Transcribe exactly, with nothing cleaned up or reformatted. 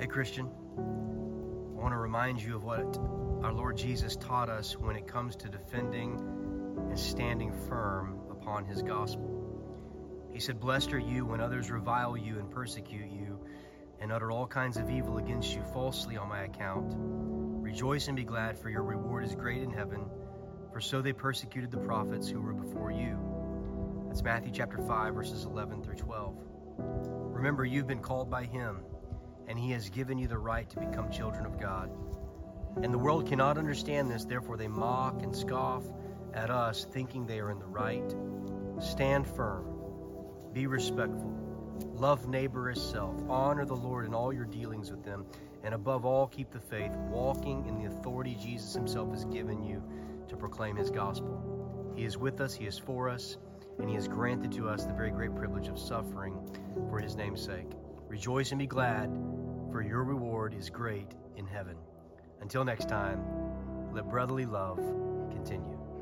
Hey Christian, I want to remind you of what our Lord Jesus taught us when it comes to defending and standing firm upon His gospel. He said, "Blessed are you when others revile you and persecute you and utter all kinds of evil against you falsely on my account. Rejoice and be glad, for your reward is great in heaven, for so they persecuted the prophets who were before you." That's Matthew chapter five, verses eleven through twelve. Remember, you've been called by Him, and He has given you the right to become children of God. And the world cannot understand this, therefore they mock and scoff at us, thinking they are in the right. Stand firm, be respectful, love neighbor as self, honor the Lord in all your dealings with them, and above all keep the faith, walking in the authority Jesus Himself has given you to proclaim His gospel. He is with us, He is for us, and He has granted to us the very great privilege of suffering for His name's sake. Rejoice and be glad, for your reward is great in heaven. Until next time, let brotherly love continue.